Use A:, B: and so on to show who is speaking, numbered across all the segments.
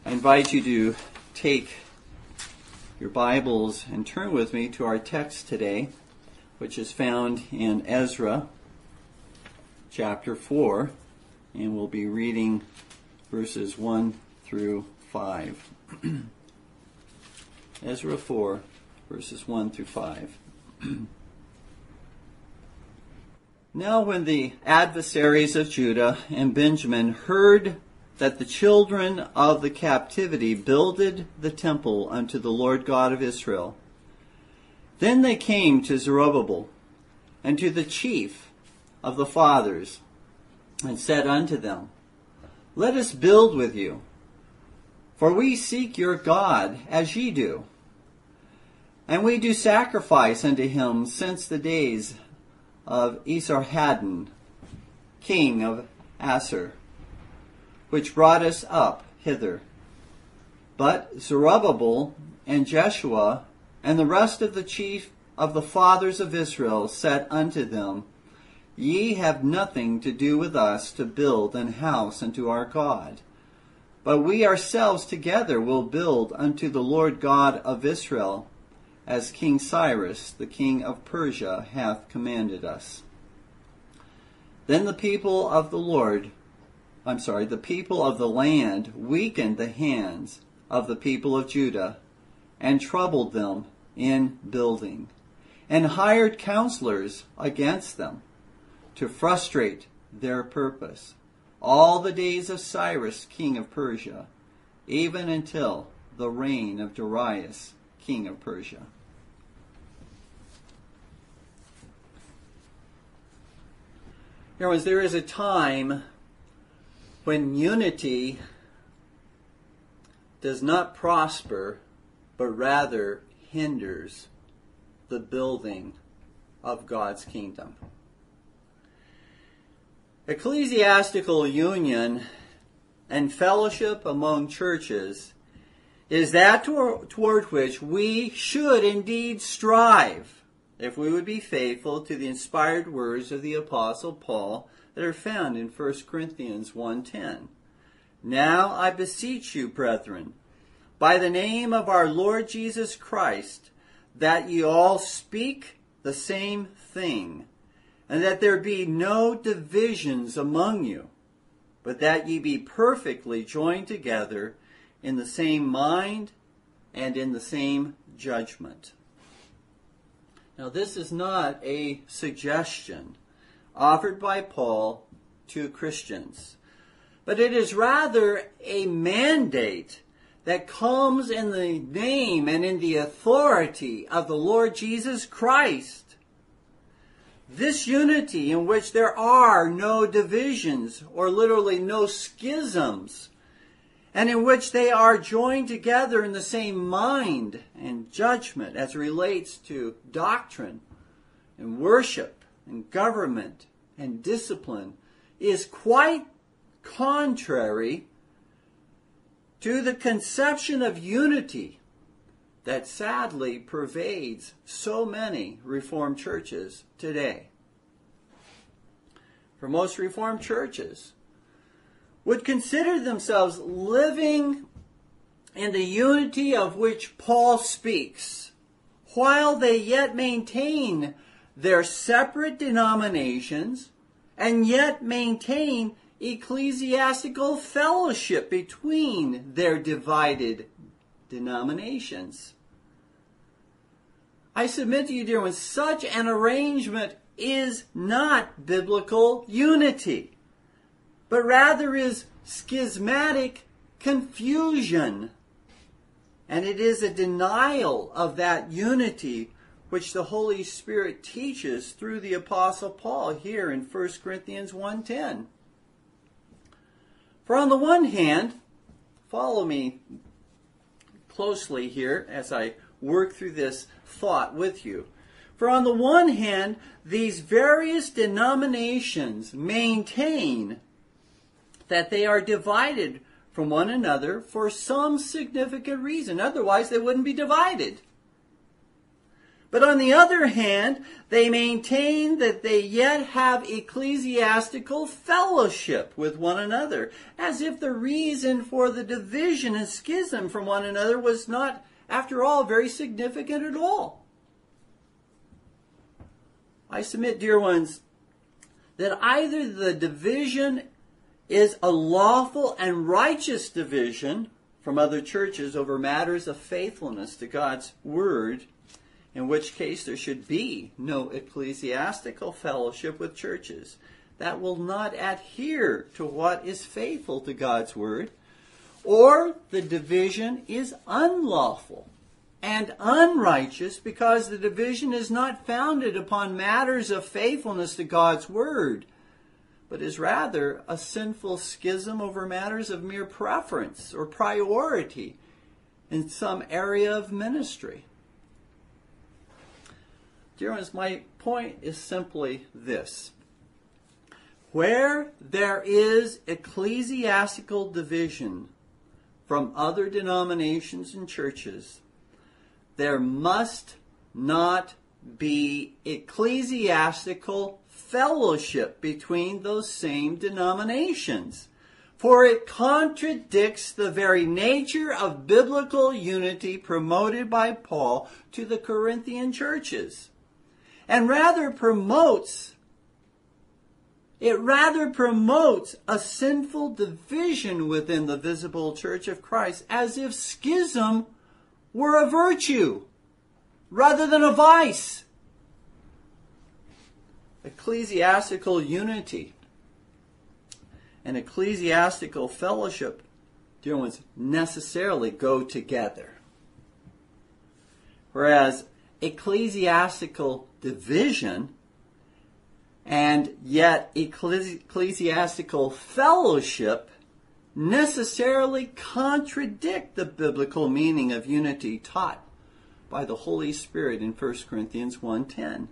A: I invite you to take your Bibles and turn with me to our text today, which is found in Ezra chapter 4, and we'll be reading verses 1 through 5. Ezra 4, verses 1 through 5. Now when the adversaries of Judah and Benjamin heard that the children of the captivity builded the temple unto the Lord God of Israel, then they came to Zerubbabel and to the chief of the fathers, and said unto them, Let us build with you, for we seek your God as ye do. And we do sacrifice unto him since the days of Esarhaddon, king of Assur, which brought us up hither. But Zerubbabel and Jeshua and the rest of the chief of the fathers of Israel said unto them, Ye have nothing to do with us to build an house unto our God, but we ourselves together will build unto the Lord God of Israel, as King Cyrus, the king of Persia, hath commanded us. Then the people of the land weakened the hands of the people of Judah, and troubled them in building, and hired counselors against them, to frustrate their purpose, all the days of Cyrus, king of Persia, even until the reign of Darius, king of Persia. There is a time when unity does not prosper, but rather hinders the building of God's kingdom. Ecclesiastical union and fellowship among churches is that toward which we should indeed strive, if we would be faithful to the inspired words of the Apostle Paul that are found in 1 Corinthians 1:10. Now I beseech you, brethren, by the name of our Lord Jesus Christ, that ye all speak the same thing, and that there be no divisions among you, but that ye be perfectly joined together in the same mind and in the same judgment. Now, this is not a suggestion offered by Paul to Christians, but it is rather a mandate that comes in the name and in the authority of the Lord Jesus Christ. This unity in which there are no divisions, or literally no schisms, and in which they are joined together in the same mind and judgment as relates to doctrine and worship and government and discipline, is quite contrary to the conception of unity that sadly pervades so many Reformed churches today. For most Reformed churches would consider themselves living in the unity of which Paul speaks, while they yet maintain their separate denominations and yet maintain ecclesiastical fellowship between their divided denominations. I submit to you, dear ones, such an arrangement is not biblical unity, but rather is schismatic confusion. And it is a denial of that unity which the Holy Spirit teaches through the Apostle Paul here in 1 Corinthians 1:10. For on the one hand, follow me closely here as I work through this thought with you. For on the one hand, these various denominations maintain that they are divided from one another for some significant reason. Otherwise, they wouldn't be divided. But on the other hand, they maintain that they yet have ecclesiastical fellowship with one another, as if the reason for the division and schism from one another was not, after all, very significant at all. I submit, dear ones, that either the division is a lawful and righteous division from other churches over matters of faithfulness to God's Word, in which case there should be no ecclesiastical fellowship with churches that will not adhere to what is faithful to God's Word, or the division is unlawful and unrighteous because the division is not founded upon matters of faithfulness to God's Word, but is rather a sinful schism over matters of mere preference or priority in some area of ministry. Dear ones, my point is simply this. Where there is ecclesiastical division from other denominations and churches, there must not be ecclesiastical fellowship between those same denominations, for it contradicts the very nature of biblical unity promoted by Paul to the Corinthian churches, and rather promotes a sinful division within the visible church of Christ, as if schism were a virtue rather than a vice. Ecclesiastical unity and ecclesiastical fellowship, dear ones, necessarily go together. Whereas ecclesiastical division and yet ecclesiastical fellowship necessarily contradict the biblical meaning of unity taught by the Holy Spirit in 1 Corinthians 1:10.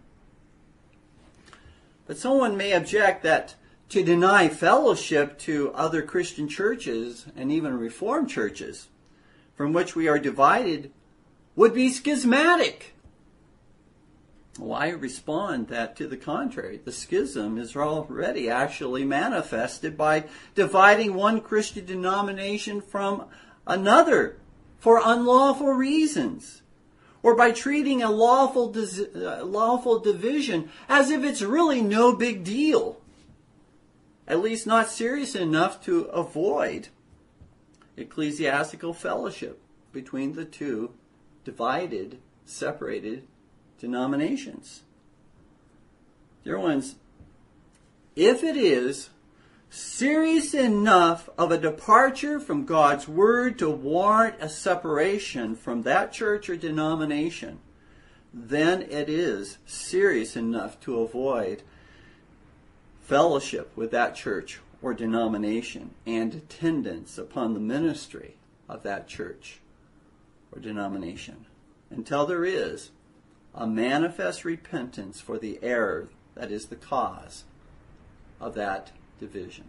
A: But someone may object that to deny fellowship to other Christian churches and even Reformed churches from which we are divided would be schismatic. Well, I respond that to the contrary, the schism is already actually manifested by dividing one Christian denomination from another for unlawful reasons, or by treating a lawful division as if it's really no big deal, at least not serious enough to avoid ecclesiastical fellowship between the two divided, separated denominations. Dear ones, if it is serious enough of a departure from God's Word to warrant a separation from that church or denomination, then it is serious enough to avoid fellowship with that church or denomination and attendance upon the ministry of that church or denomination until there is a manifest repentance for the error that is the cause of that division.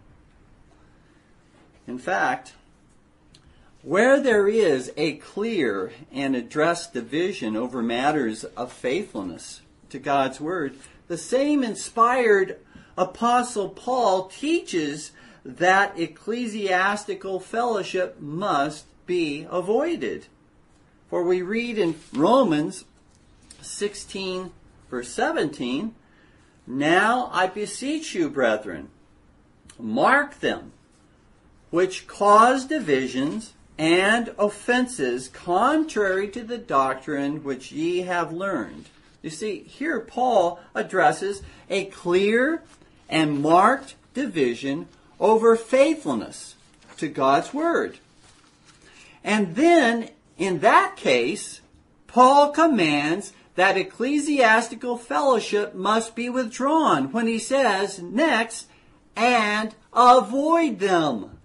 A: In fact, where there is a clear and addressed division over matters of faithfulness to God's Word, the same inspired Apostle Paul teaches that ecclesiastical fellowship must be avoided. For we read in Romans 16, verse 17, "Now I beseech you, brethren, mark them which cause divisions and offenses contrary to the doctrine which ye have learned." You see, here Paul addresses a clear and marked division over faithfulness to God's Word. And then, in that case, Paul commands that ecclesiastical fellowship must be withdrawn when he says next, "and avoid them."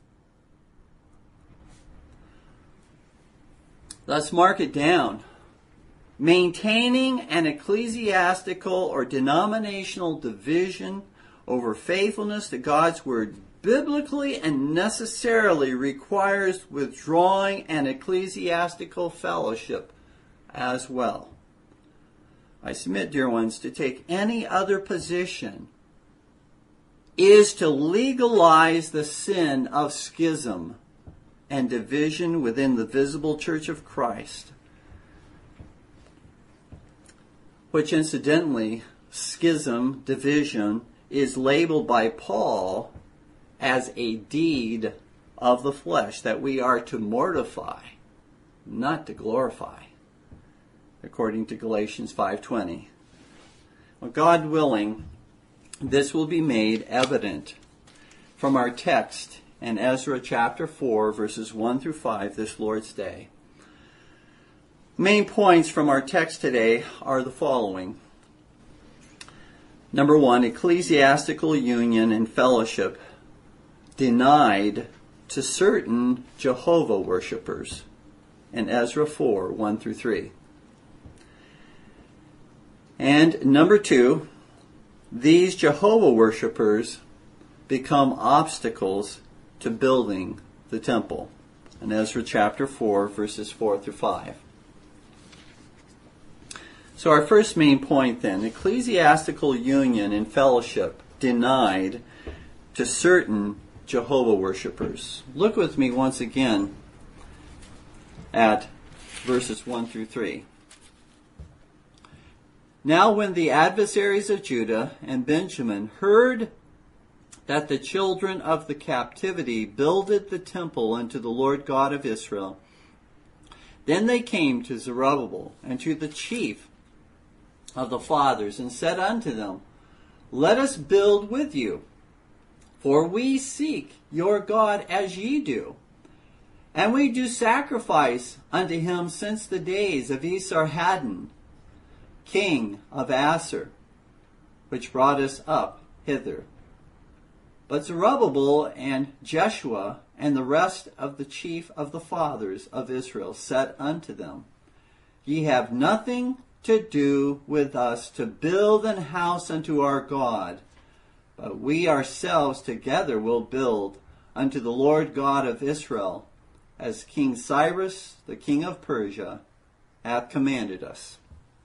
A: Let's mark it down. Maintaining an ecclesiastical or denominational division over faithfulness to God's Word biblically and necessarily requires withdrawing an ecclesiastical fellowship as well. I submit, dear ones, to take any other position is to legalize the sin of schism and division within the visible church of Christ, which incidentally, schism, division, is labeled by Paul as a deed of the flesh that we are to mortify, not to glorify, according to Galatians 5:20. Well, God willing, this will be made evident from our text in Ezra chapter 4, verses 1 through 5 this Lord's Day. Main points from our text today are the following. Number 1, ecclesiastical union and fellowship denied to certain Jehovah worshippers in Ezra 4, 1 through 3. And number 2, these Jehovah worshippers become obstacles to building the temple in Ezra chapter 4, verses 4 through 5. So our first main point then, ecclesiastical union and fellowship denied to certain Jehovah worshippers. Look with me once again at verses 1 through 3. Now when the adversaries of Judah and Benjamin heard that the children of the captivity builded the temple unto the Lord God of Israel, then they came to Zerubbabel and to the chief of the fathers, and said unto them, Let us build with you, for we seek your God as ye do. And we do sacrifice unto him since the days of Esarhaddon, king of Assur, which brought us up hither. But Zerubbabel and Jeshua and the rest of the chief of the fathers of Israel said unto them, Ye have nothing to do with us to build an house unto our God, but we ourselves together will build unto the Lord God of Israel, as King Cyrus, the king of Persia, hath commanded us.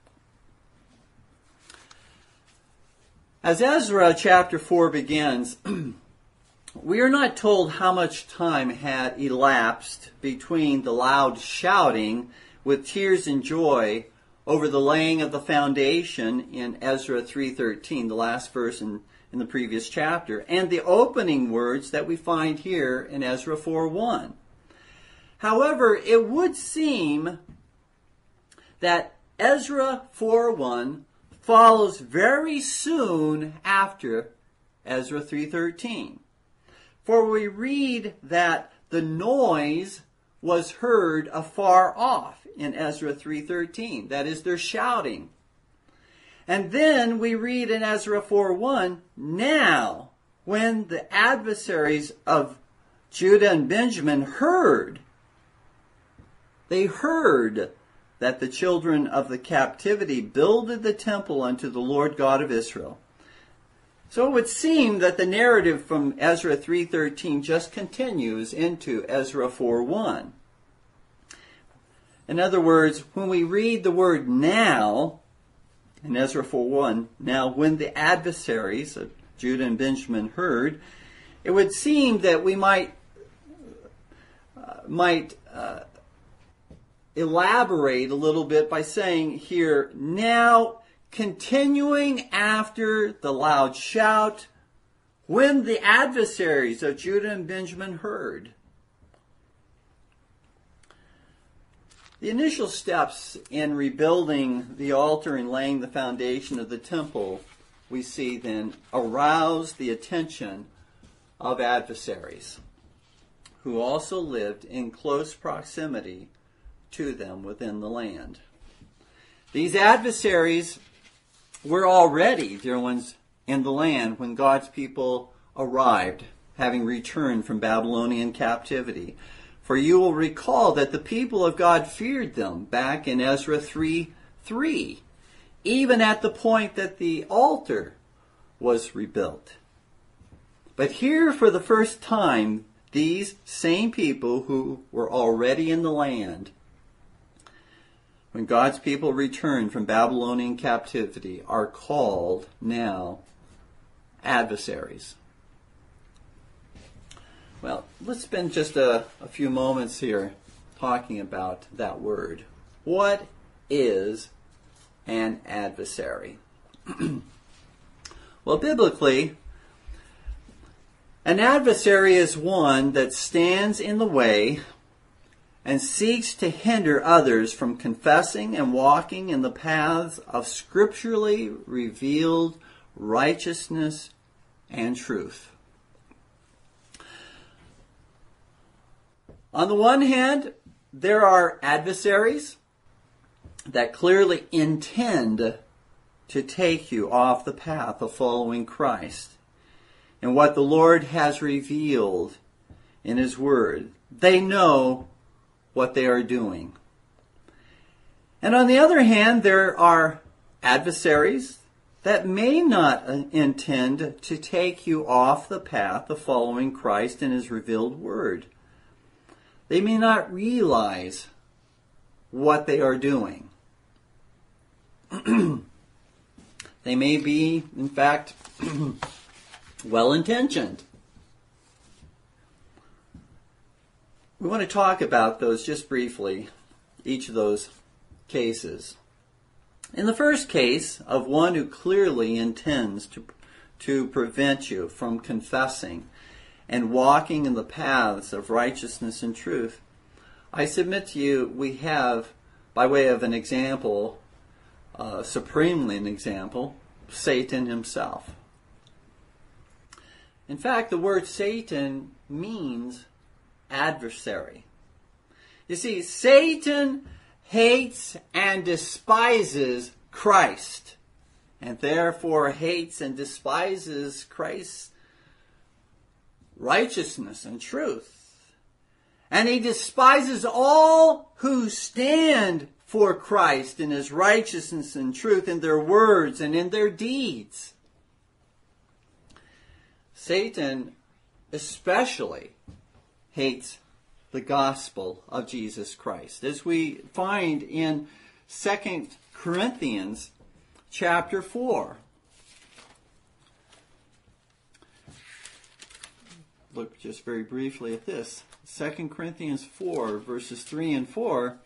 A: As Ezra chapter 4 begins, we are not told how much time had elapsed between the loud shouting with tears and joy over the laying of the foundation in Ezra 3:13, the last verse in the previous chapter, and the opening words that we find here in Ezra 4:1. However, it would seem that Ezra 4:1 follows very soon after Ezra 3:13. For we read that the noise was heard afar off in Ezra 3:13. That is, they're shouting. And then we read in Ezra 4:1, now, when the adversaries of Judah and Benjamin heard, they heard that the children of the captivity builded the temple unto the Lord God of Israel. So it would seem that the narrative from Ezra 3:13 just continues into Ezra 4:1. In other words, when we read the word now in Ezra 4:1, now when the adversaries of Judah and Benjamin heard, it would seem that we might elaborate a little bit by saying here, now continuing after the loud shout, when the adversaries of Judah and Benjamin heard. The initial steps in rebuilding the altar and laying the foundation of the temple, we see then, aroused the attention of adversaries who also lived in close proximity to them within the land. These adversaries were already, dear ones, in the land when God's people arrived, having returned from Babylonian captivity. For you will recall that the people of God feared them back in Ezra 3:3, even at the point that the altar was rebuilt. But here for the first time, these same people who were already in the land when God's people return from Babylonian captivity, are called now adversaries. Well, let's spend just a few moments here talking about that word. What is an adversary? Well, biblically, an adversary is one that stands in the way and seeks to hinder others from confessing and walking in the paths of scripturally revealed righteousness and truth. On the one hand, there are adversaries that clearly intend to take you off the path of following Christ and what the Lord has revealed in His Word. They know what they are doing. And on the other hand, there are adversaries that may not intend to take you off the path of following Christ and His revealed Word. They may not realize what they are doing. They may be, in fact, well-intentioned. We want to talk about those just briefly, each of those cases. In the first case of one who clearly intends to prevent you from confessing and walking in the paths of righteousness and truth, I submit to you we have, by way of an example, supremely an example, Satan himself. In fact, the word Satan means adversary. You see, Satan hates and despises Christ, and therefore hates and despises Christ's righteousness and truth. And he despises all who stand for Christ in His righteousness and truth in their words and in their deeds. Satan especially hates the gospel of Jesus Christ, as we find in 2 Corinthians chapter 4. Look just very briefly at this. 2 Corinthians 4, verses 3 and 4.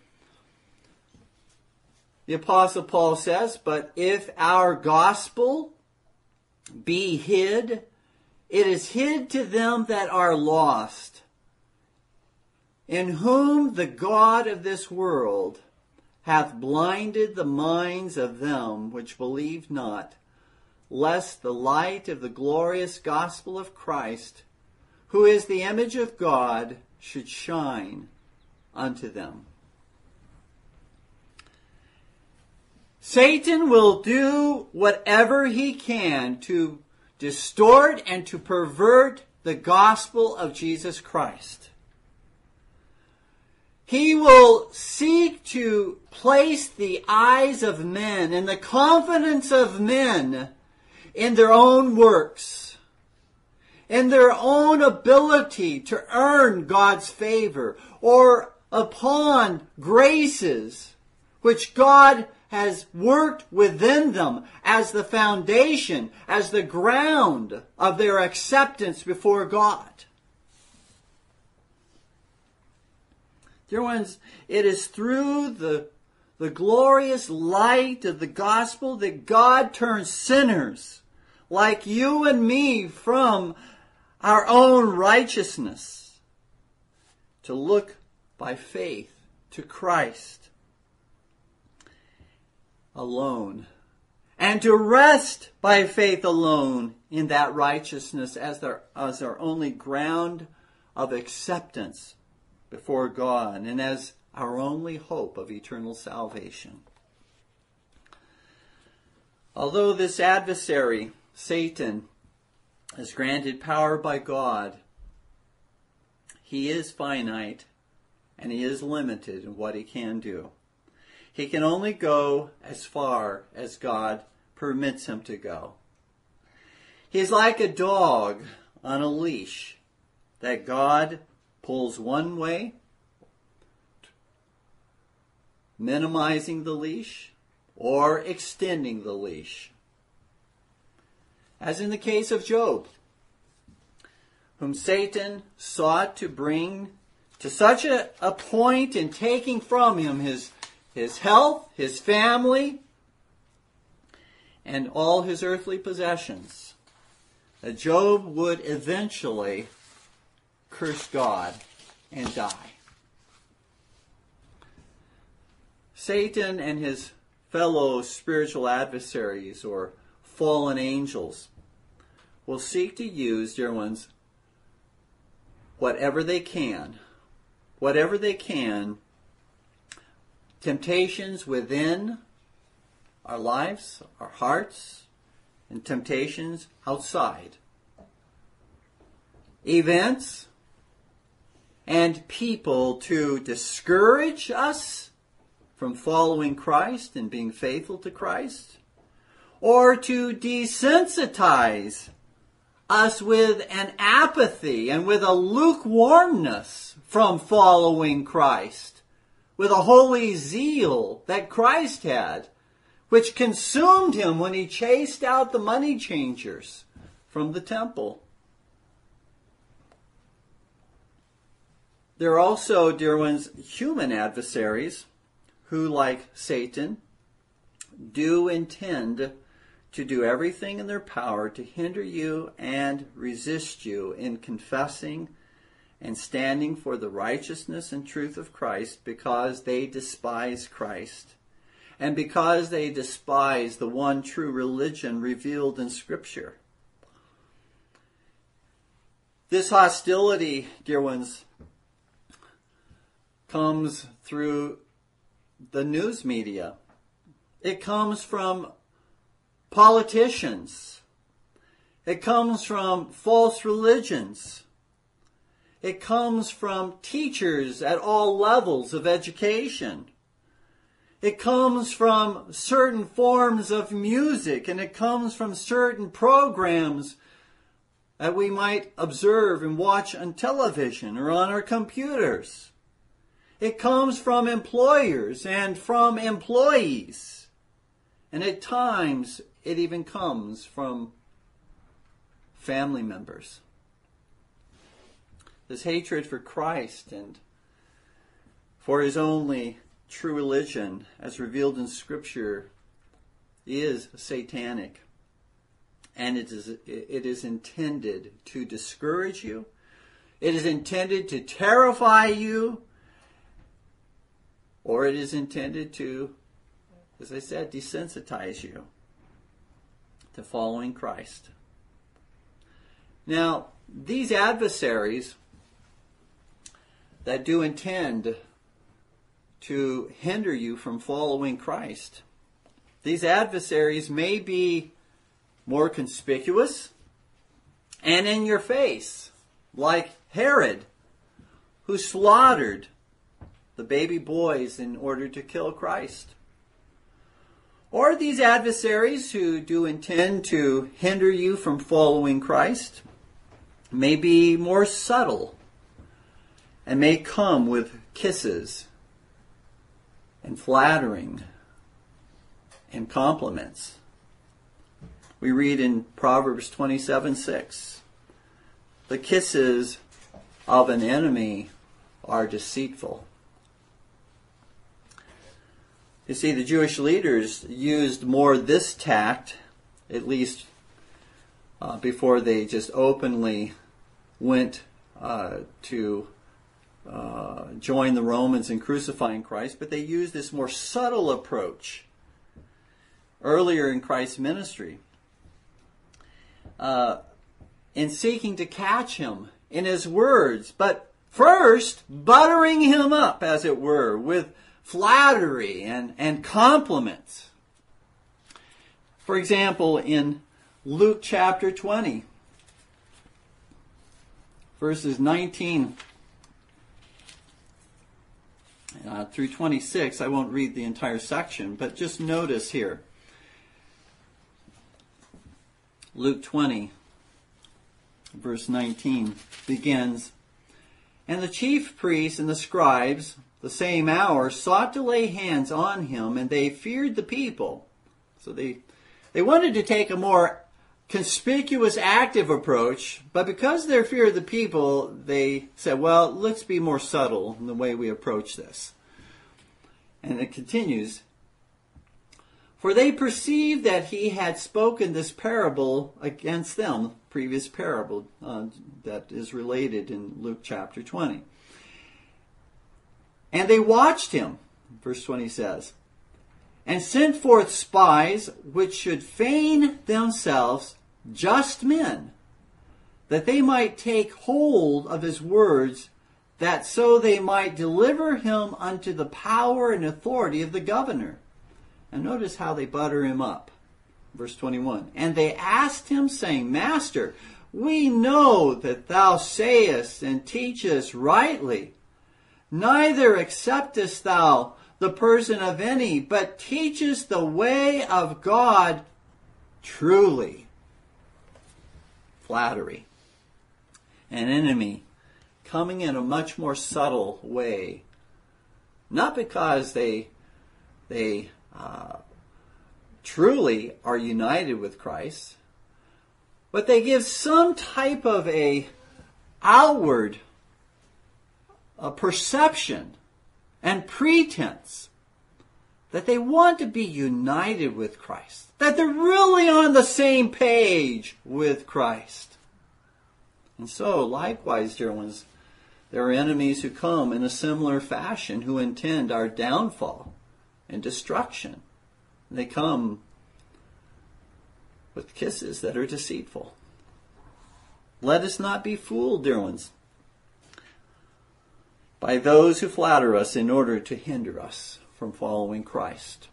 A: The Apostle Paul says, "But if our gospel be hid, it is hid to them that are lost, in whom the God of this world hath blinded the minds of them which believe not, lest the light of the glorious gospel of Christ, who is the image of God, should shine unto them." Satan will do whatever he can to distort and to pervert the gospel of Jesus Christ. He will seek to place the eyes of men and the confidence of men in their own works, in their own ability to earn God's favor, or upon graces which God has worked within them as the foundation, as the ground of their acceptance before God. Dear ones, it is through the glorious light of the gospel that God turns sinners like you and me from our own righteousness to look by faith to Christ alone, and to rest by faith alone in that righteousness as our only ground of acceptance before God and as our only hope of eternal salvation. Although this adversary, Satan, is granted power by God, he is finite and he is limited in what he can do. He can only go as far as God permits him to go. He's like a dog on a leash that God pulls one way minimizing the leash or extending the leash. As in the case of Job, whom Satan sought to bring to such a point in taking from him his health, his family, and all his earthly possessions, that Job would eventually curse God and die. Satan and his fellow spiritual adversaries, or fallen angels, will seek to use, dear ones, whatever they can, temptations within our lives, our hearts, and temptations outside. Events and people to discourage us from following Christ and being faithful to Christ, or to desensitize us with an apathy and with a lukewarmness from following Christ, with a holy zeal that Christ had, which consumed him when he chased out the money changers from the temple. There are also, dear ones, human adversaries who, like Satan, do intend to do everything in their power to hinder you and resist you in confessing and standing for the righteousness and truth of Christ, because they despise Christ and because they despise the one true religion revealed in Scripture. This hostility, dear ones, comes through the news media. It comes from politicians. It comes from false religions. It comes from teachers at all levels of education. It comes from certain forms of music, and it comes from certain programs that we might observe and watch on television or on our computers. It comes from employers and from employees. And at times, it even comes from family members. This hatred for Christ and for his only true religion, as revealed in Scripture, is satanic. And it is intended to discourage you. It is intended to terrify you. Or it is intended to, as I said, desensitize you to following Christ. Now, these adversaries that do intend to hinder you from following Christ, these adversaries may be more conspicuous and in your face, like Herod, who slaughtered the baby boys in order to kill Christ. Or these adversaries who do intend to hinder you from following Christ may be more subtle and may come with kisses and flattering and compliments. We read in Proverbs 27:6, "The kisses of an enemy are deceitful." You see, the Jewish leaders used more this tact, at least before they just openly went to join the Romans in crucifying Christ, but they used this more subtle approach earlier in Christ's ministry in seeking to catch him in his words, but first buttering him up, as it were, with flattery and compliments. For example, in Luke chapter 20, verses 19 through 26, I won't read the entire section, but just notice here. Luke 20, verse 19 begins, "And the chief priests and the scribes the same hour, sought to lay hands on him, and they feared the people. So they wanted to take a more conspicuous, active approach, but because of their fear of the people, they said, well, let's be more subtle in the way we approach this. And it continues, for they perceived that he had spoken this parable against them, previous parable that is related in Luke chapter 20. And they watched him, verse 20 says, and sent forth spies which should feign themselves just men, that they might take hold of his words, that so they might deliver him unto the power and authority of the governor. And notice how they butter him up. Verse 21. And they asked him, saying, Master, we know that thou sayest and teachest rightly, neither acceptest thou the person of any, but teachest the way of God truly. Flattery. An enemy coming in a much more subtle way. Not because they truly are united with Christ, but they give some type of a outward perception and pretense that they want to be united with Christ, that they're really on the same page with Christ. And so, likewise, dear ones, there are enemies who come in a similar fashion who intend our downfall and destruction. They come with kisses that are deceitful. Let us not be fooled, dear ones, by those who flatter us in order to hinder us from following Christ.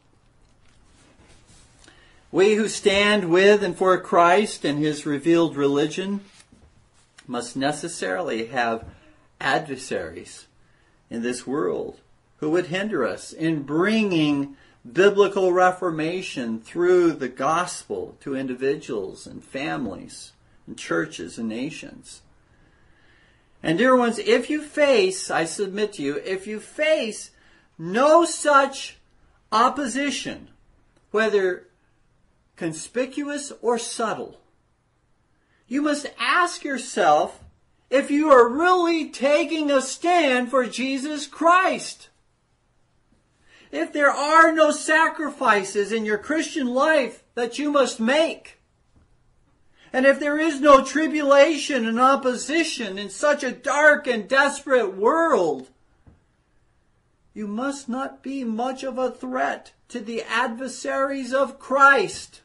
A: We who stand with and for Christ and his revealed religion must necessarily have adversaries in this world who would hinder us in bringing biblical reformation through the gospel to individuals and families and churches and nations. And dear ones, if you face, I submit to you, if you face no such opposition, whether conspicuous or subtle, you must ask yourself if you are really taking a stand for Jesus Christ. If there are no sacrifices in your Christian life that you must make, and if there is no tribulation and opposition in such a dark and desperate world, you must not be much of a threat to the adversaries of Christ.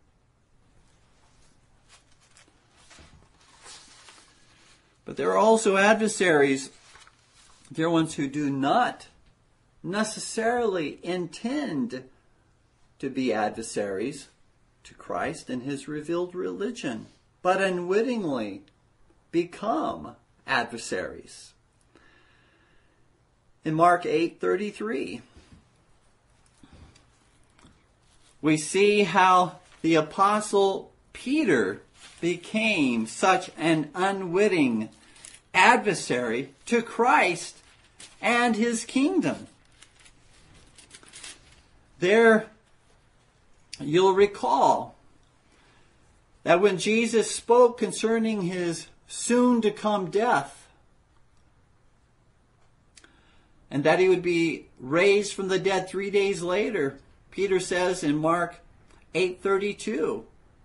A: But there are also adversaries, dear ones, who do not necessarily intend to be adversaries to Christ and his revealed religion, but unwittingly become adversaries. In Mark 8:33, we see how the apostle Peter became such an unwitting adversary to Christ and his kingdom. There, you'll recall that when Jesus spoke concerning his soon-to-come death, and that he would be raised from the dead 3 days later, Peter says in Mark 8:32,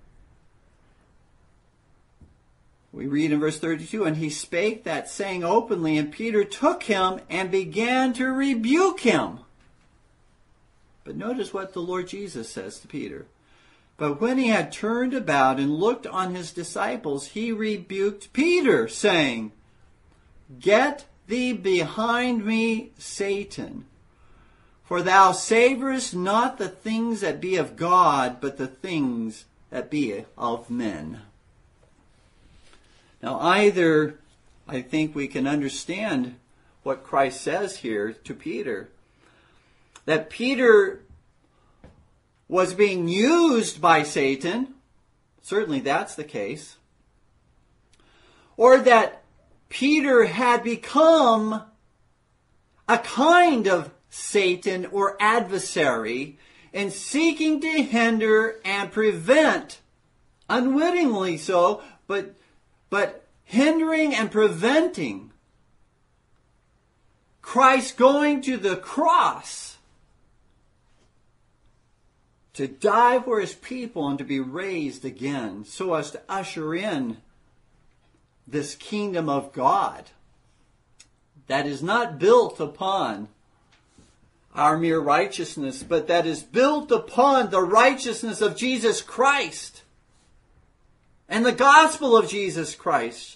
A: we read in verse 32, and he spake that saying openly, and Peter took him and began to rebuke him. But notice what the Lord Jesus says to Peter. But when he had turned about and looked on his disciples, he rebuked Peter, saying, Get thee behind me, Satan, for thou savorest not the things that be of God, but the things that be of men. Now, either I think we can understand what Christ says here to Peter, that Peter was being used by Satan, certainly that's the case, or that Peter had become a kind of Satan or adversary in seeking to hinder and prevent, unwittingly so, but hindering and preventing Christ going to the cross to die for his people and to be raised again so as to usher in this kingdom of God that is not built upon our mere righteousness, but that is built upon the righteousness of Jesus Christ and the gospel of Jesus Christ.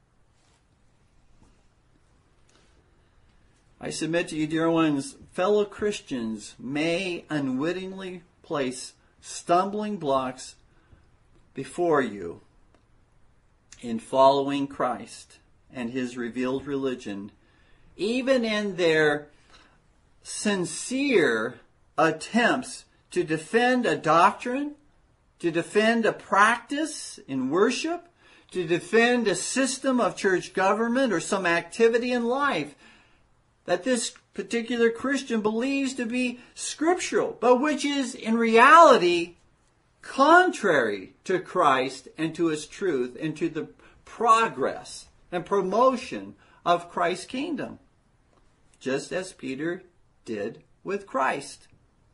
A: I submit to you, dear ones, fellow Christians may unwittingly place stumbling blocks before you in following Christ and his revealed religion, even in their sincere attempts to defend a doctrine, to defend a practice in worship, to defend a system of church government or some activity in life that this particular Christian believes to be scriptural, but which is in reality contrary to Christ and to his truth and to the progress and promotion of Christ's kingdom, just as Peter did with Christ.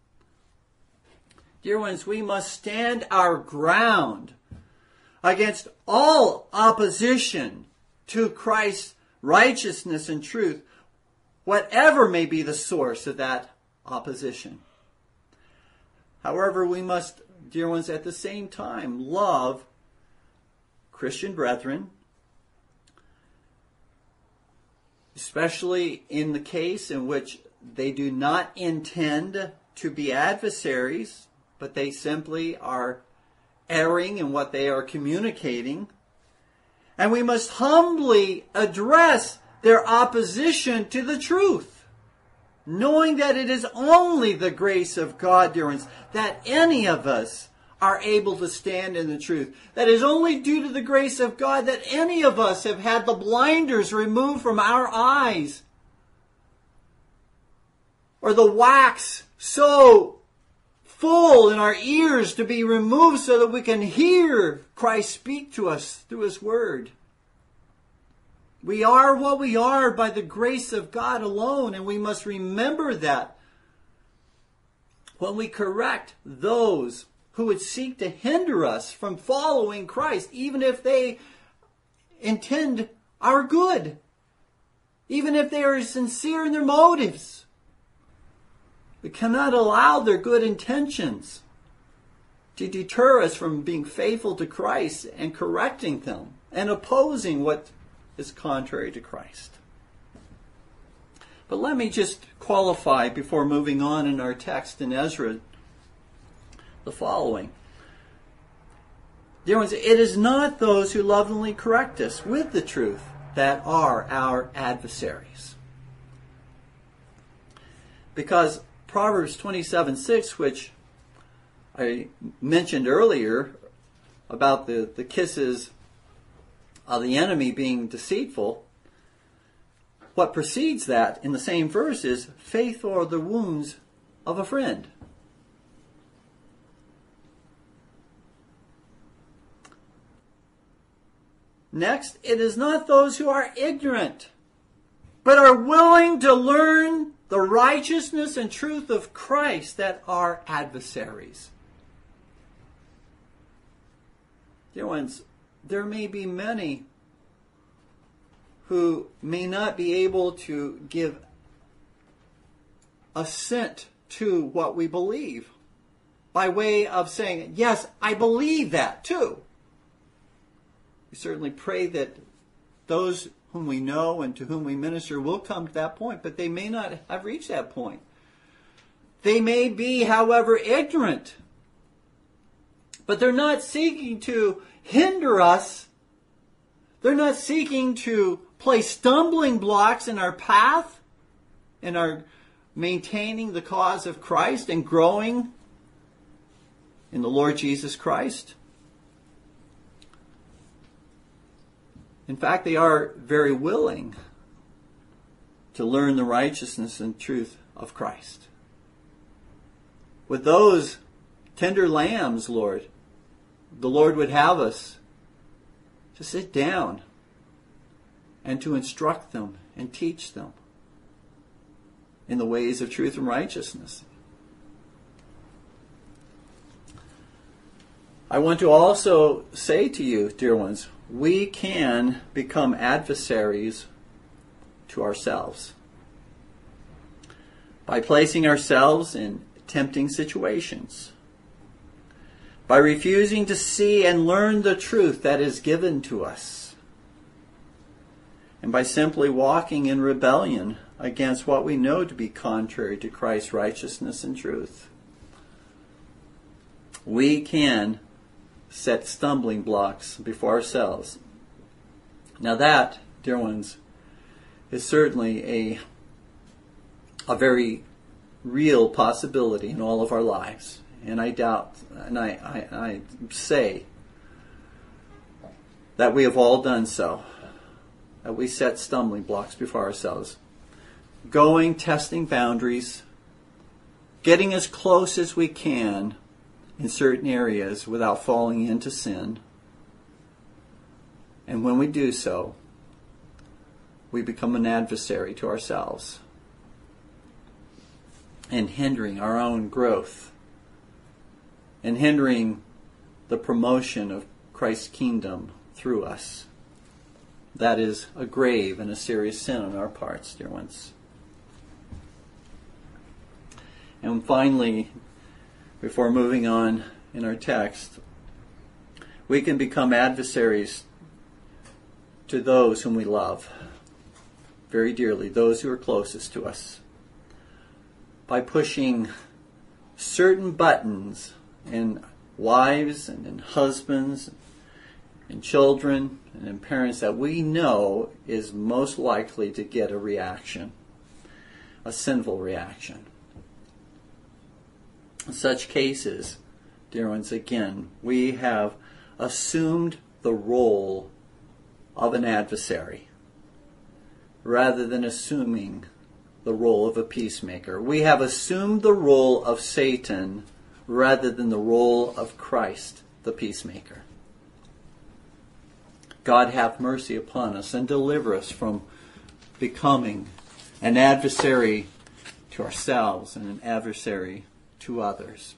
A: Dear ones, we must stand our ground against all opposition to Christ's righteousness and truth, whatever may be the source of that opposition. However, we must, dear ones, at the same time love Christian brethren, especially in the case in which they do not intend to be adversaries, but they simply are erring in what they are communicating. And we must humbly address their opposition to the truth, knowing that it is only the grace of God, dear ones, that any of us are able to stand in the truth. That is only due to the grace of God that any of us have had the blinders removed from our eyes, or the wax so full in our ears to be removed so that we can hear Christ speak to us through his word. We are what we are by the grace of God alone, and we must remember that when we correct those who would seek to hinder us from following Christ, even if they intend our good, even if they are sincere in their motives. We cannot allow their good intentions to deter us from being faithful to Christ and correcting them and opposing what is contrary to Christ. But let me just qualify before moving on in our text in Ezra the following. Dear ones, it is not those who lovingly correct us with the truth that are our adversaries. Because Proverbs 27:6, which I mentioned earlier about the kisses of the enemy being deceitful, what precedes that in the same verse is faithful are the wounds of a friend. Next, it is not those who are ignorant, but are willing to learn the righteousness and truth of Christ that are adversaries. Dear ones, there may be many who may not be able to give assent to what we believe by way of saying, yes, I believe that too. We certainly pray that those whom we know and to whom we minister will come to that point, but they may not have reached that point. They may be, however, ignorant, but they're not seeking to hinder us. They're not seeking to place stumbling blocks in our path, in our maintaining the cause of Christ and growing in the Lord Jesus Christ. In fact, they are very willing to learn the righteousness and truth of Christ. With those tender lambs, Lord, the Lord would have us to sit down and to instruct them and teach them in the ways of truth and righteousness. I want to also say to you, dear ones, we can become adversaries to ourselves by placing ourselves in tempting situations, by refusing to see and learn the truth that is given to us, and by simply walking in rebellion against what we know to be contrary to Christ's righteousness and truth. We can set stumbling blocks before ourselves. Now that, dear ones, is certainly a very real possibility in all of our lives. And I doubt, and I say that we have all done so, that we set stumbling blocks before ourselves. Going, testing boundaries, getting as close as we can in certain areas without falling into sin. And when we do so, we become an adversary to ourselves and hindering our own growth and hindering the promotion of Christ's kingdom through us. That is a grave and a serious sin on our parts, dear ones. And finally, before moving on in our text, we can become adversaries to those whom we love very dearly, those who are closest to us, by pushing certain buttons in wives and in husbands and children and in parents that we know is most likely to get a reaction, a sinful reaction. In such cases, dear ones, again, we have assumed the role of an adversary rather than assuming the role of a peacemaker. We have assumed the role of Satan rather than the role of Christ, the peacemaker. God have mercy upon us and deliver us from becoming an adversary to ourselves and an adversary to others.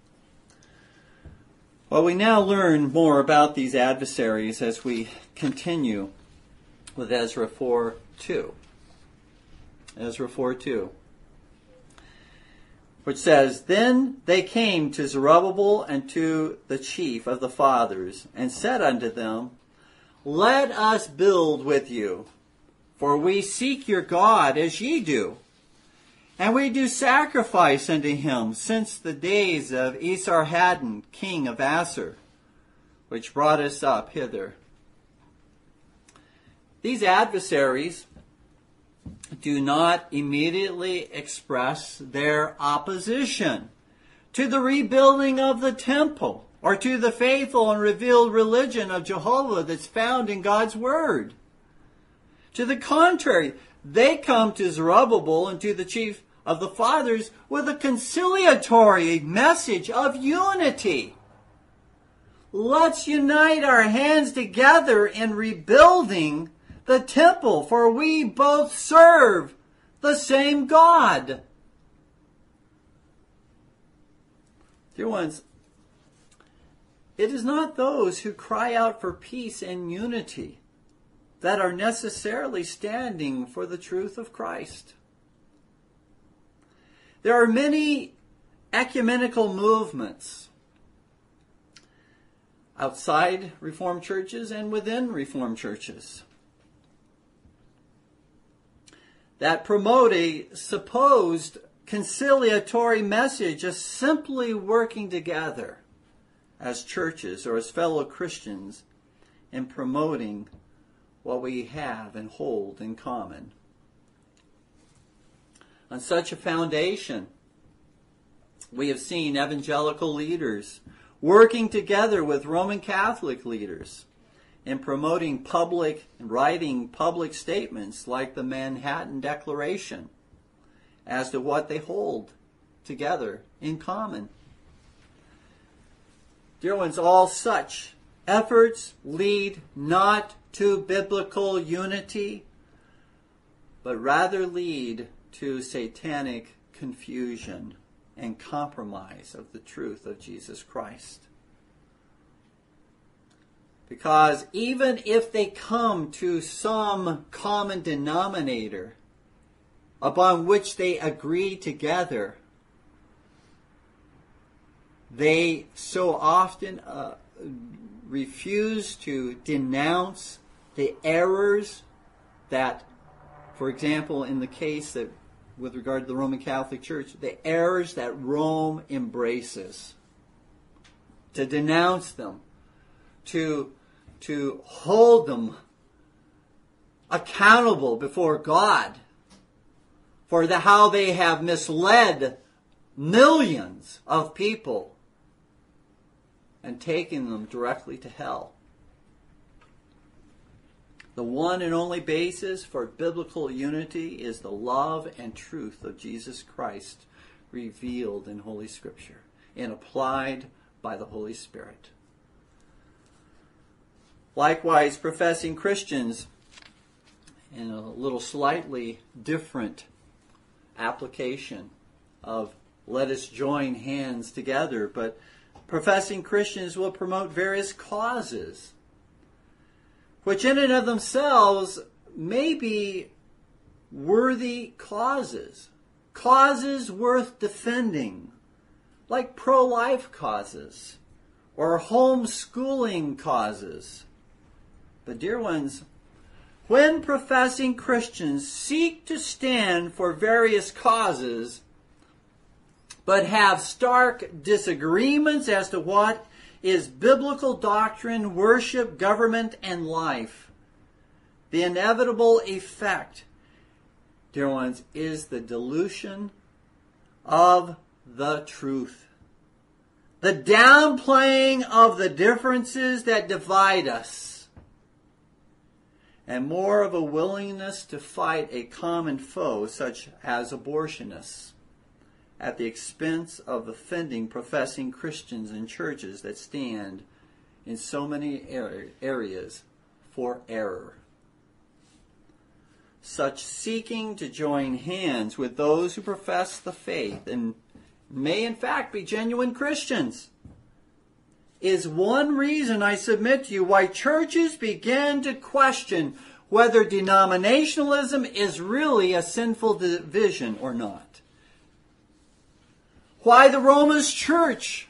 A: Well, we now learn more about these adversaries as we continue with Ezra 4:2. Ezra 4:2, which says, "Then they came to Zerubbabel and to the chief of the fathers, and said unto them, Let us build with you, for we seek your God as ye do. And we do sacrifice unto him since the days of Esarhaddon, king of Assur, which brought us up hither." These adversaries do not immediately express their opposition to the rebuilding of the temple or to the faithful and revealed religion of Jehovah that's found in God's Word. To the contrary, they come to Zerubbabel and to the chief of the fathers with a conciliatory message of unity. Let's unite our hands together in rebuilding the temple, for we both serve the same God. Dear ones, it is not those who cry out for peace and unity that are necessarily standing for the truth of Christ. There are many ecumenical movements outside Reformed churches and within Reformed churches that promote a supposed conciliatory message of simply working together as churches or as fellow Christians in promoting what we have and hold in common. On such a foundation, we have seen evangelical leaders working together with Roman Catholic leaders in promoting public and writing public statements like the Manhattan Declaration as to what they hold together in common. Dear ones, all such efforts lead not to biblical unity, but rather lead to satanic confusion and compromise of the truth of Jesus Christ. Because even if they come to some common denominator upon which they agree together, they so often refuse to denounce the errors that, for example, in the case that with regard to the Roman Catholic Church, the errors that Rome embraces, to denounce them, to hold them accountable before God for how they have misled millions of people and taken them directly to hell. The one and only basis for biblical unity is the love and truth of Jesus Christ revealed in Holy Scripture and applied by the Holy Spirit. Likewise, professing Christians, in a little slightly different application of let us join hands together, but professing Christians will promote various causes, which in and of themselves may be worthy causes, causes worth defending, like pro-life causes or homeschooling causes. But dear ones, when professing Christians seek to stand for various causes, but have stark disagreements as to what is biblical doctrine, worship, government, and life, the inevitable effect, dear ones, is the dilution of the truth. The downplaying of the differences that divide us, and more of a willingness to fight a common foe, such as abortionists, at the expense of offending professing Christians and churches that stand in so many areas for error. Such seeking to join hands with those who profess the faith and may in fact be genuine Christians is one reason, I submit to you, why churches begin to question whether denominationalism is really a sinful division or not. Why the Roman Church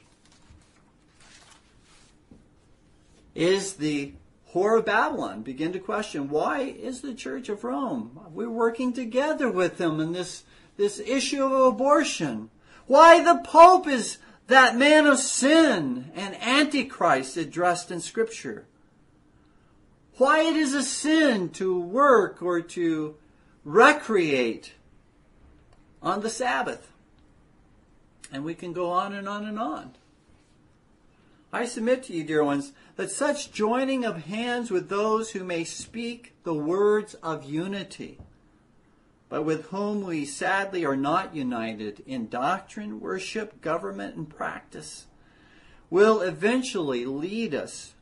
A: is the whore of Babylon. Begin to question, why is the Church of Rome? We're working together with them in this issue of abortion. Why the Pope is that man of sin and Antichrist addressed in Scripture. Why it is a sin to work or to recreate on the Sabbath. And we can go on and on and on. I submit to you, dear ones, that such joining of hands with those who may speak the words of unity, but with whom we sadly are not united in doctrine, worship, government, and practice, will eventually lead us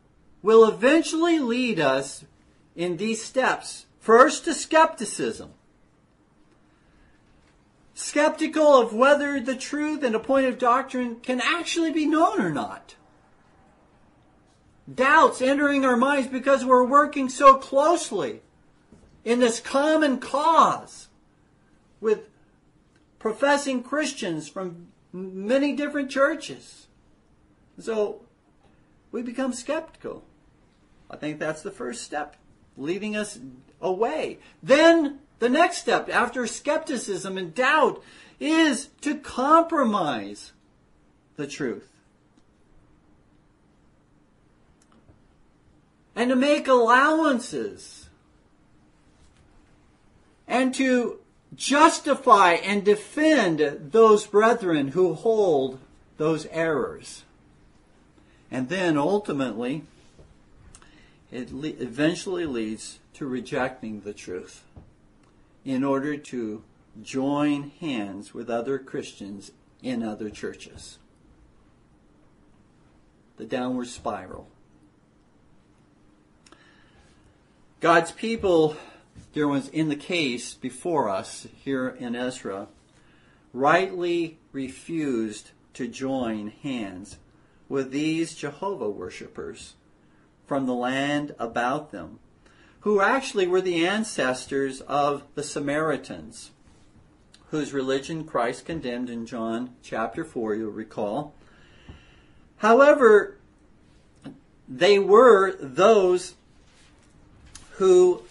A: in these steps. First, to skepticism. Skeptical of whether the truth and a point of doctrine can actually be known or not. Doubts entering our minds because we're working so closely in this common cause with professing Christians from many different churches. So we become skeptical. I think that's the first step, leading us away. Then the next step after skepticism and doubt is to compromise the truth. And to make allowances. And to justify and defend those brethren who hold those errors. And then ultimately, it eventually leads to rejecting the truth in order to join hands with other Christians in other churches. The downward spiral. God's people, dear ones, in the case before us here in Ezra, rightly refused to join hands with these Jehovah worshippers from the land about them, who actually were the ancestors of the Samaritans, whose religion Christ condemned in John chapter 4, you'll recall. However, they were those who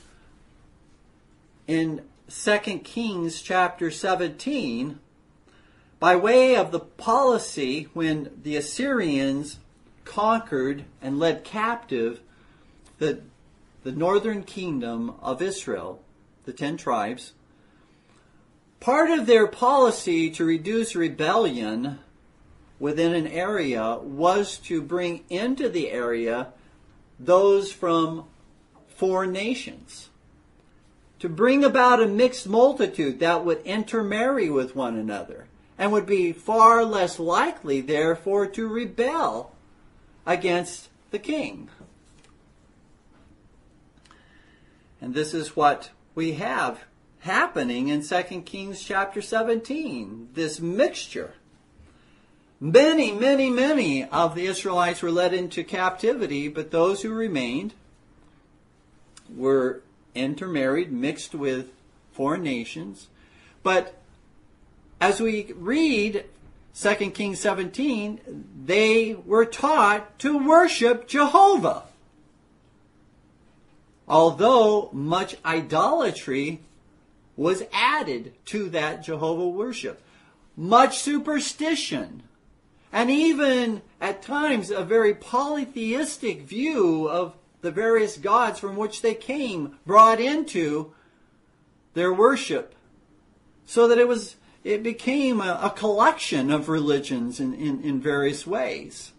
A: in 2 Kings chapter 17, by way of the policy when the Assyrians conquered and led captive the northern kingdom of Israel, the 10 tribes, part of their policy to reduce rebellion within an area was to bring into the area those from foreign nations, to bring about a mixed multitude that would intermarry with one another and would be far less likely, therefore, to rebel against the king. And this is what we have happening in 2 Kings chapter 17, this mixture. Many of the Israelites were led into captivity, but those who remained were intermarried, mixed with foreign nations. But as we read 2 Kings 17, they were taught to worship Jehovah. Although much idolatry was added to that Jehovah worship. Much superstition. And even at times a very polytheistic view of the various gods from which they came brought into their worship. So that it became a collection of religions in various ways.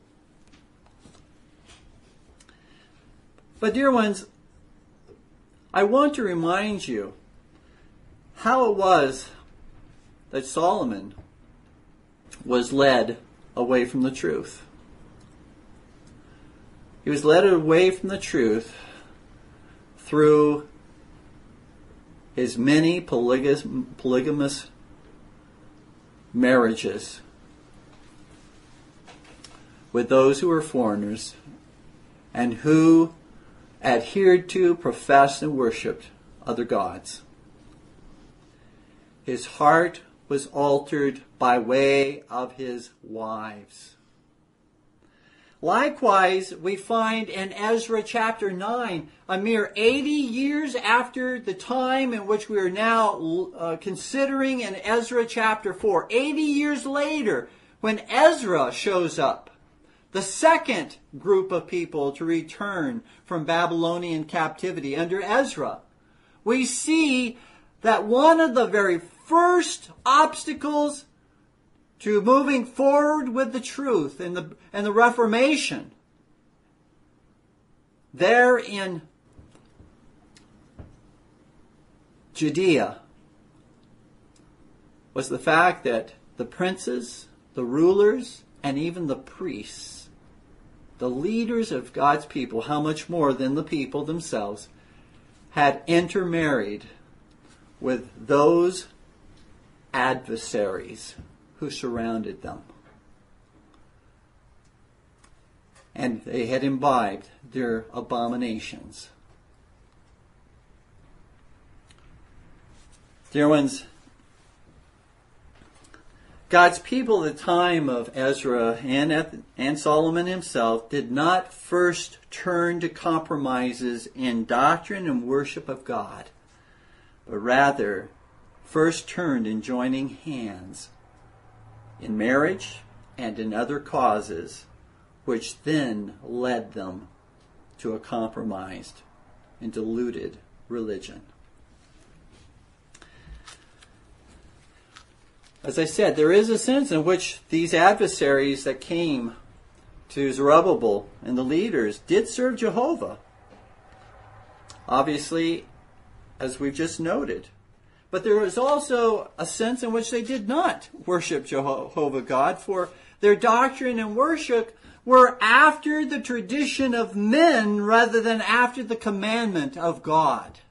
A: But dear ones, I want to remind you how it was that Solomon was led away from the truth. He was led away from the truth through his many polygamous marriages with those who were foreigners and who adhered to, professed, and worshipped other gods. His heart was altered by way of his wives. Likewise, we find in Ezra chapter 9, a mere 80 years after the time in which we are now considering in Ezra chapter 4, 80 years later, when Ezra shows up, the second group of people to return from Babylonian captivity under Ezra, we see that one of the very first obstacles to moving forward with the truth and the Reformation there in Judea was the fact that the princes, the rulers, and even the priests, the leaders of God's people, how much more than the people themselves, had intermarried with those adversaries who surrounded them. And they had imbibed their abominations. Dear ones, God's people at the time of Ezra and Solomon himself did not first turn to compromises in doctrine and worship of God, but rather first turned in joining hands in marriage and in other causes, which then led them to a compromised and diluted religion. As I said, there is a sense in which these adversaries that came to Zerubbabel and the leaders did serve Jehovah. obviously, as we've just noted. But there was also a sense in which they did not worship Jehovah God, for their doctrine and worship were after the tradition of men rather than after the commandment of God.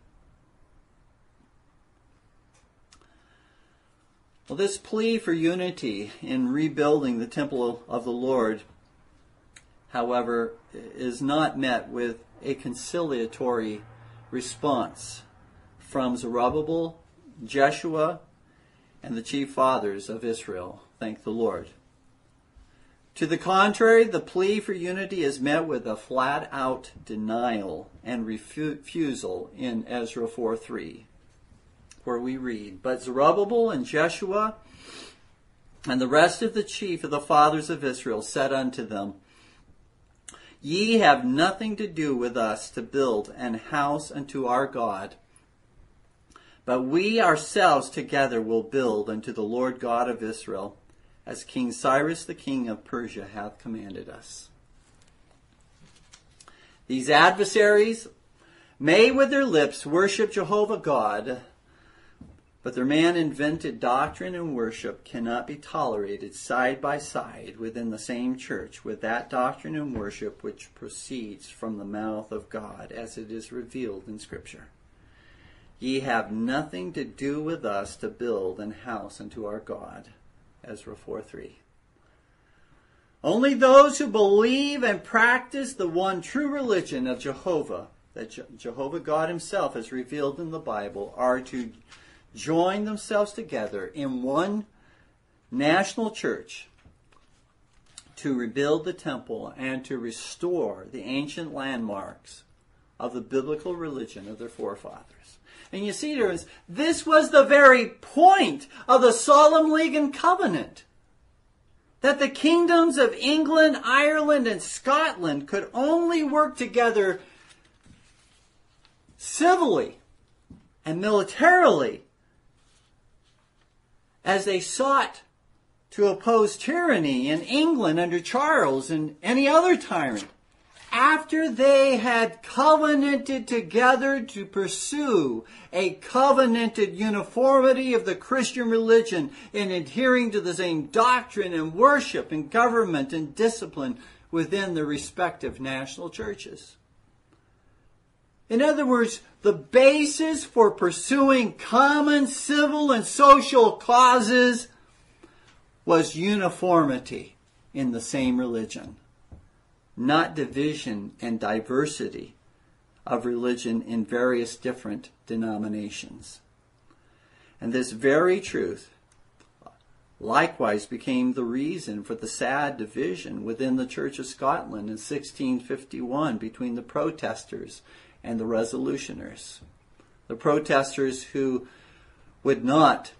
A: Well, this plea for unity in rebuilding the temple of the Lord, however, is not met with a conciliatory response from Zerubbabel, Jeshua, and the chief fathers of Israel. Thank the Lord. To the contrary, the plea for unity is met with a flat-out denial and refusal in Ezra 4:3, where we read, "But Zerubbabel and Jeshua and the rest of the chief of the fathers of Israel said unto them, Ye have nothing to do with us to build an house unto our God, but we ourselves together will build unto the Lord God of Israel, as King Cyrus the king of Persia hath commanded us." These adversaries may with their lips worship Jehovah God, but their man-invented doctrine and worship cannot be tolerated side by side within the same church with that doctrine and worship which proceeds from the mouth of God as it is revealed in Scripture. "Ye have nothing to do with us to build an house unto our God." Ezra 4:3. Only those who believe and practice the one true religion of Jehovah, that Jehovah God himself has revealed in the Bible, are to join themselves together in one national church to rebuild the temple and to restore the ancient landmarks of the biblical religion of their forefathers. And you see, this was the very point of the Solemn League and Covenant, that the kingdoms of England, Ireland, and Scotland could only work together civilly and militarily as they sought to oppose tyranny in England under Charles and any other tyrant, after they had covenanted together to pursue a covenanted uniformity of the Christian religion in adhering to the same doctrine and worship and government and discipline within their respective national churches. In other words, the basis for pursuing common civil and social causes was uniformity in the same religion, not division and diversity of religion in various different denominations. And this very truth likewise became the reason for the sad division within the Church of Scotland in 1651 between the Protesters and the Resolutioners. The Protesters who would not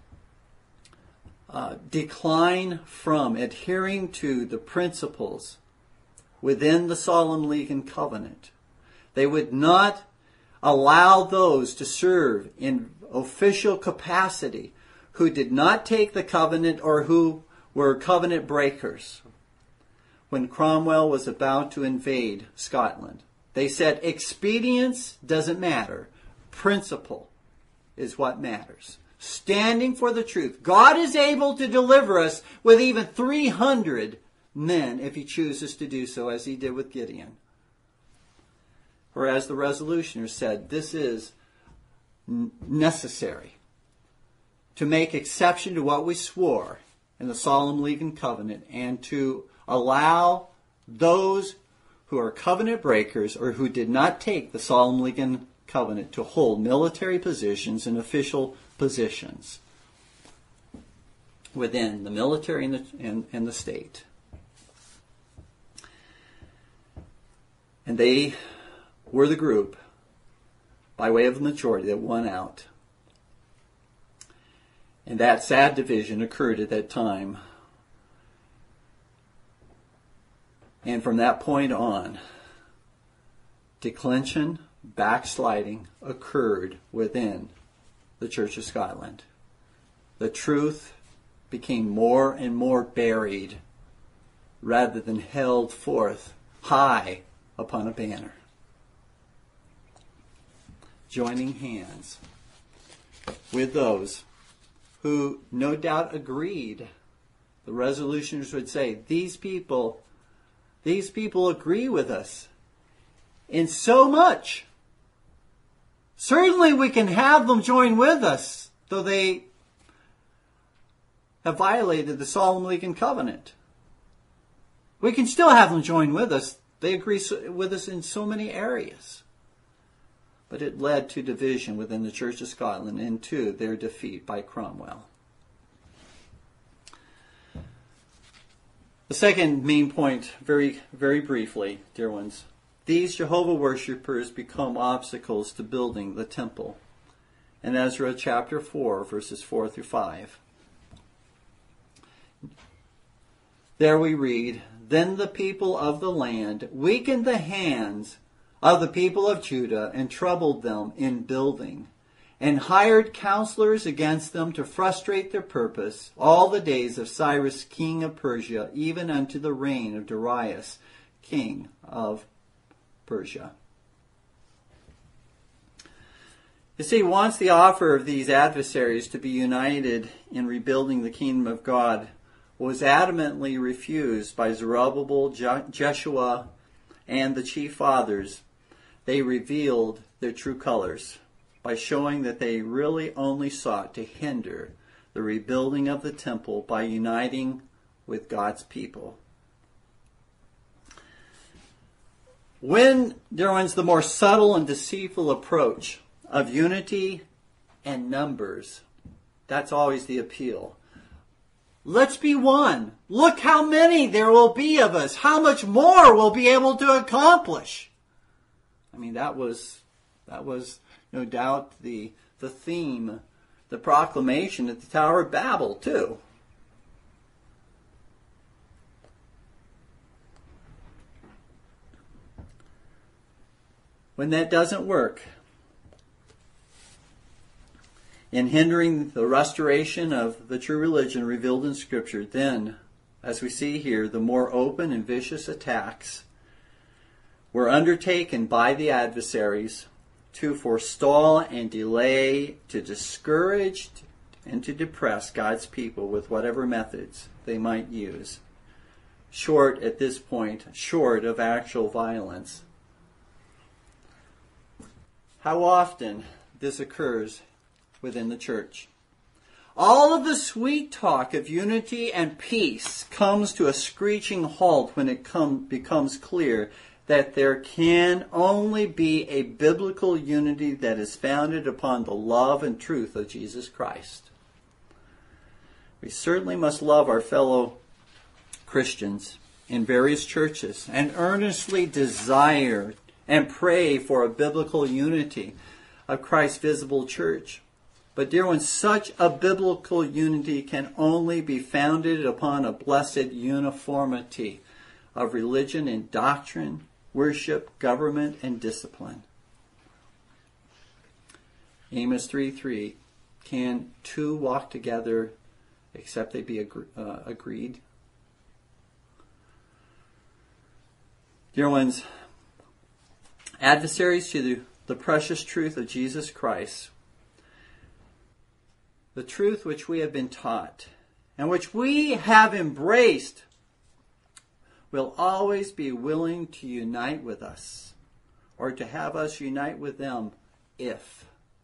A: decline from adhering to the principles within the Solemn League and Covenant. They would not allow those to serve in official capacity who did not take the covenant or who were covenant breakers. When Cromwell was about to invade Scotland, they said expedience doesn't matter. Principle is what matters. Standing for the truth. God is able to deliver us with even 300 men if he chooses to do so, as he did with Gideon. Whereas the Resolutioners said this is necessary to make exception to what we swore in the Solemn League and Covenant and to allow those who are covenant breakers or who did not take the Solemn League and Covenant to hold military positions and official positions within the military and the state. And they were the group, by way of the majority, that won out. And that sad division occurred at that time. And from that point on, declension, backsliding occurred within the Church of Scotland. The truth became more and more buried rather than held forth high upon a banner. joining hands with those who no doubt agreed. The resolutions would say, these people agree with us in so much. Certainly we can have them join with us, though they have violated the Solemn League and Covenant. We can still have them join with us. They agree with us in so many areas. But it led to division within the Church of Scotland and to their defeat by Cromwell. The second main point, very, very briefly, dear ones, these Jehovah worshippers become obstacles to building the temple. In Ezra chapter 4, verses 4 through 5. There we read, Then the people of the land weakened the hands of the people of Judah and troubled them in building, and hired counselors against them to frustrate their purpose all the days of Cyrus king of Persia, even unto the reign of Darius king of Persia. You see, once the offer of these adversaries to be united in rebuilding the kingdom of God was adamantly refused by Zerubbabel, Jeshua, and the chief fathers, they revealed their true colors by showing that they really only sought to hinder the rebuilding of the temple by uniting with God's people. When there was the more subtle and deceitful approach of unity and numbers, that's always the appeal. Let's be one. Look how many there will be of us. How much more we'll be able to accomplish. I mean, that was no doubt the theme, the proclamation at the Tower of Babel, too. When that doesn't work, in hindering the restoration of the true religion revealed in Scripture, then, as we see here, the more open and vicious attacks were undertaken by the adversaries to forestall and delay, to discourage and to depress God's people with whatever methods they might use, short of actual violence. How often this occurs within the church. All of the sweet talk of unity and peace comes to a screeching halt when it becomes clear that there can only be a biblical unity that is founded upon the love and truth of Jesus Christ. We certainly must love our fellow Christians in various churches and earnestly desire and pray for a biblical unity of Christ's visible church. But dear ones, such a biblical unity can only be founded upon a blessed uniformity of religion and doctrine, worship, government, and discipline. Amos 3:3, can two walk together except they be agreed? Dear ones, adversaries to the precious truth of Jesus Christ, the truth which we have been taught and which we have embraced, will always be willing to unite with us or to have us unite with them if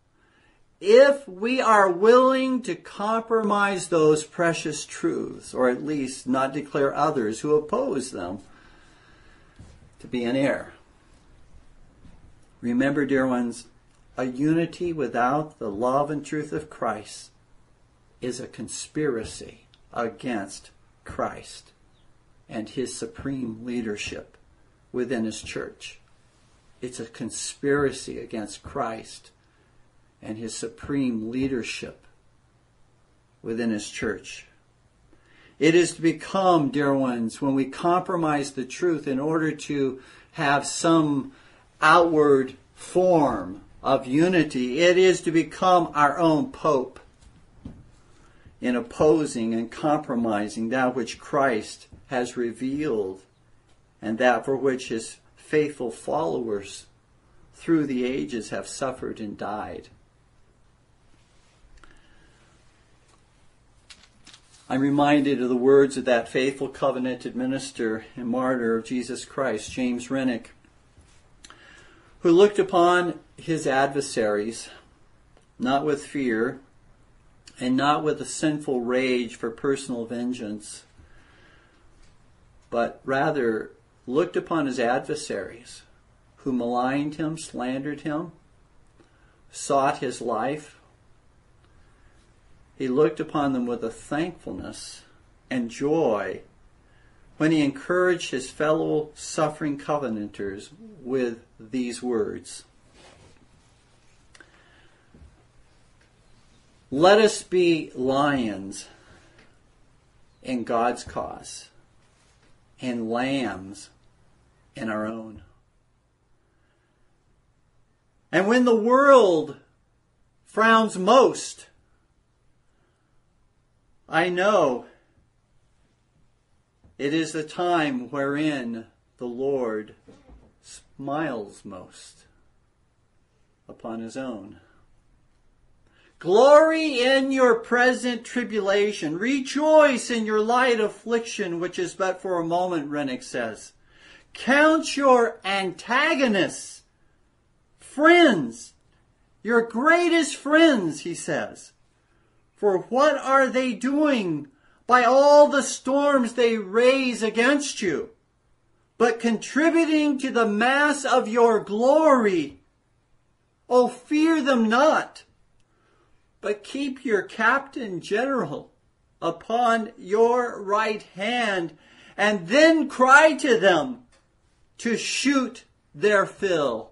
A: we are willing to compromise those precious truths, or at least not declare others who oppose them to be in error. Remember, dear ones, a unity without the love and truth of Christ is a conspiracy against Christ and His supreme leadership within His church. It's a conspiracy against Christ and His supreme leadership within His church. It is to become, dear ones, when we compromise the truth in order to have some outward form of unity, it is to become our own pope in opposing and compromising that which Christ has revealed and that for which His faithful followers through the ages have suffered and died. I'm reminded of the words of that faithful covenanted minister and martyr of Jesus Christ, James Renwick, who looked upon his adversaries not with fear and not with a sinful rage for personal vengeance, but rather looked upon his adversaries who maligned him, slandered him, sought his life. He looked upon them with a thankfulness and joy when he encouraged his fellow suffering covenanters with these words. Let us be lions in God's cause and lambs in our own. And when the world frowns most, I know it is the time wherein the Lord smiles most upon his own. Glory in your present tribulation. Rejoice in your light affliction, which is but for a moment, Renwick says. Count your antagonists friends, your greatest friends, he says. For what are they doing by all the storms they raise against you, but contributing to the mass of your glory? Oh, fear them not, but keep your captain general upon your right hand, and then cry to them to shoot their fill.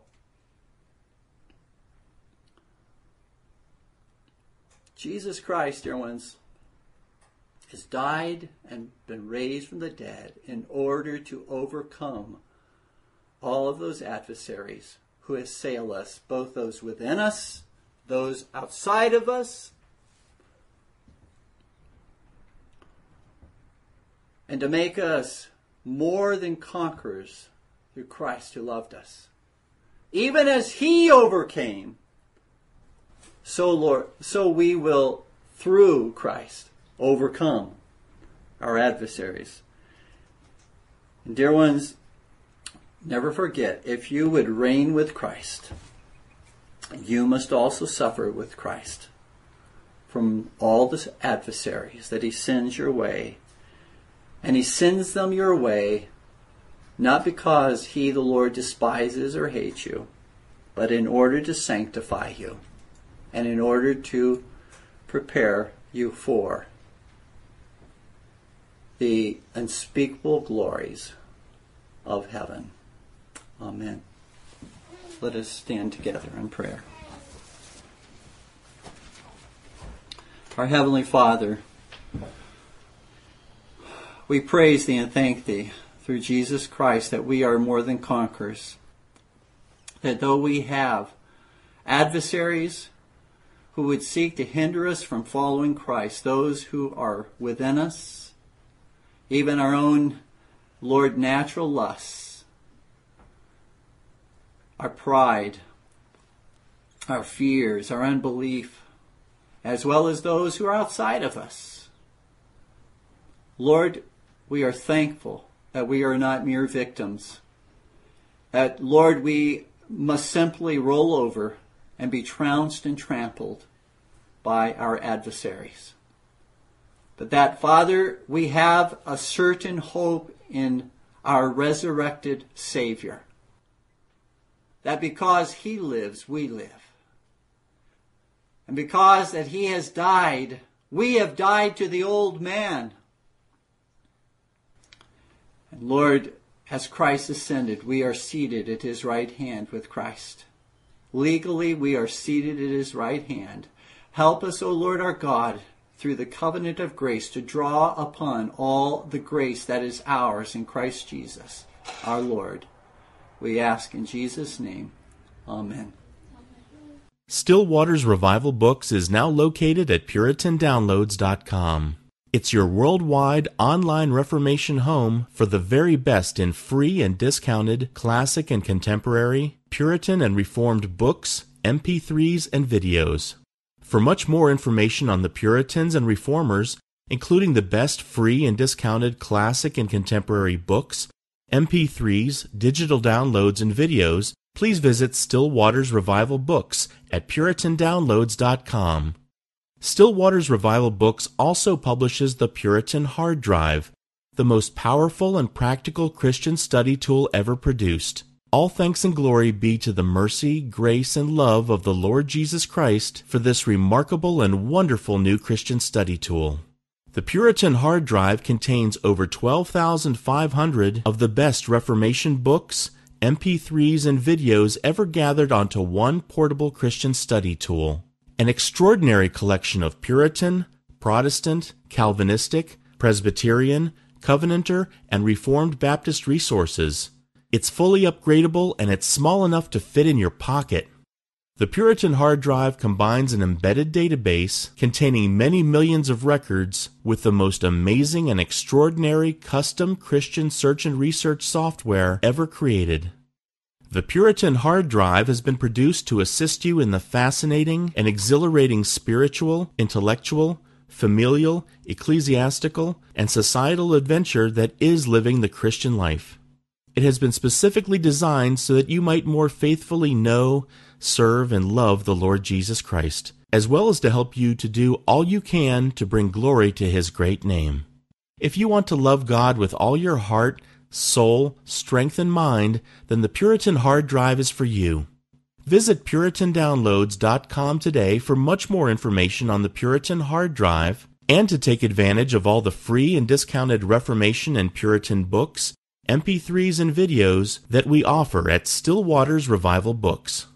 A: Jesus Christ, dear ones, has died and been raised from the dead in order to overcome all of those adversaries who assail us, both those within us, those outside of us, and to make us more than conquerors through Christ who loved us. Even as he overcame, so we will, through Christ, overcome our adversaries. And dear ones, never forget, if you would reign with Christ, you must also suffer with Christ from all the adversaries that he sends your way. And he sends them your way not because he, the Lord, despises or hates you, but in order to sanctify you and in order to prepare you for the unspeakable glories of heaven. Amen. Let us stand together in prayer. Our Heavenly Father, we praise Thee and thank Thee through Jesus Christ that we are more than conquerors. That though we have adversaries who would seek to hinder us from following Christ, those who are within us, even our own, Lord, natural lusts, our pride, our fears, our unbelief, as well as those who are outside of us. Lord, we are thankful that we are not mere victims. That, Lord, we must simply roll over and be trounced and trampled by our adversaries. But that, Father, we have a certain hope in our resurrected Savior. That because he lives, we live. And because that he has died, we have died to the old man. And Lord, as Christ ascended, we are seated at his right hand with Christ. Legally, we are seated at his right hand. Help us, O Lord our God, through the covenant of grace to draw upon all the grace that is ours in Christ Jesus, our Lord. We ask in Jesus' name. Amen.
B: Still Waters Revival Books is now located at PuritanDownloads.com. It's your worldwide online Reformation home for the very best in free and discounted classic and contemporary, Puritan and Reformed books, MP3s, and videos. For much more information on the Puritans and Reformers, including the best free and discounted classic and contemporary books, MP3s, digital downloads, and videos, please visit Still Waters Revival Books at puritandownloads.com. Still Waters Revival Books also publishes the Puritan Hard Drive, the most powerful and practical Christian study tool ever produced. All thanks and glory be to the mercy, grace, and love of the Lord Jesus Christ for this remarkable and wonderful new Christian study tool. The Puritan Hard Drive contains over 12,500 of the best Reformation books, MP3s, and videos ever gathered onto one portable Christian study tool. An extraordinary collection of Puritan, Protestant, Calvinistic, Presbyterian, Covenanter, and Reformed Baptist resources. It's fully upgradable and it's small enough to fit in your pocket. The Puritan Hard Drive combines an embedded database containing many millions of records with the most amazing and extraordinary custom Christian search and research software ever created. The Puritan Hard Drive has been produced to assist you in the fascinating and exhilarating spiritual, intellectual, familial, ecclesiastical, and societal adventure that is living the Christian life. It has been specifically designed so that you might more faithfully know, serve, and love the Lord Jesus Christ, as well as to help you to do all you can to bring glory to His great name. If you want to love God with all your heart, soul, strength, and mind, then the Puritan Hard Drive is for you. Visit puritandownloads.com today for much more information on the Puritan Hard Drive and to take advantage of all the free and discounted Reformation and Puritan books, MP3s, and videos that we offer at Still Waters Revival Books.